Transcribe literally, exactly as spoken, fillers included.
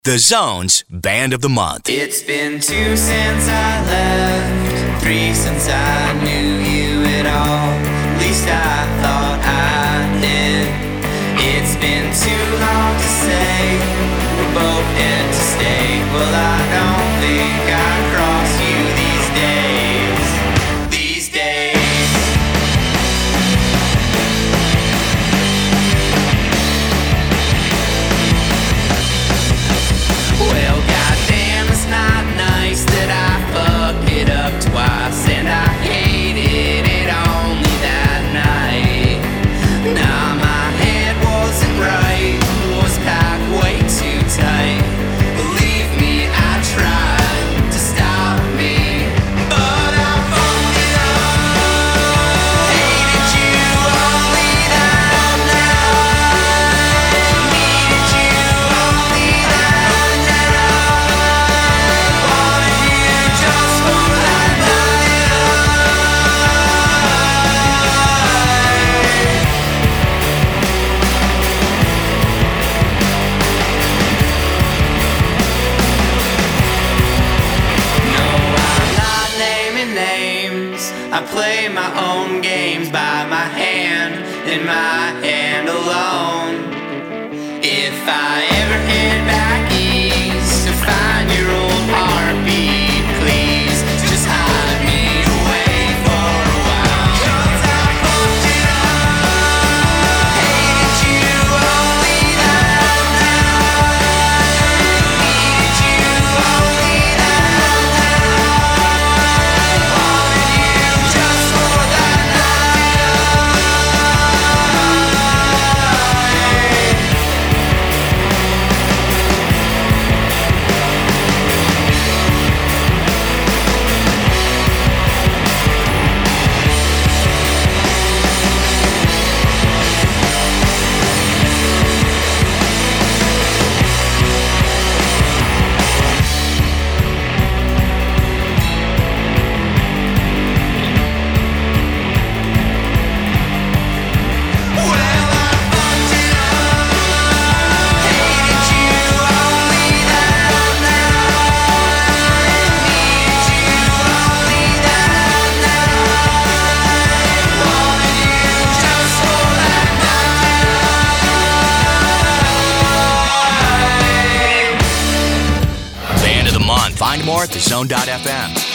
The Zone's Band of the Month. It's been two since I left, three since I knew you at all. At least I thought I did. It's been too long to say we're both here to stay. Well, I don't think I'd cross you these days. These days. Well, goddamn, it's not nice that I fucked it up twice, and I hated it only that night. Nah, my head wasn't right, was packed way too tight. Believe me, I tried to stop me, but I fucked it up. Hated you only that night. Needed you only that night. Wanted you just for that night. No, I'm not naming names. I play my own games by my hand, in my hand alone. If I ever head back east to find your old heartbeat, please just hide me away for a while. 'Cause I fucked it up. Hated you only that night. Needed you only that night. Wanted you just for that night. Well, I fucked it up. Hated you only that night. Needed you only that night. Wanted you just for that night. Band of the Month. Find more at the zone dot f m.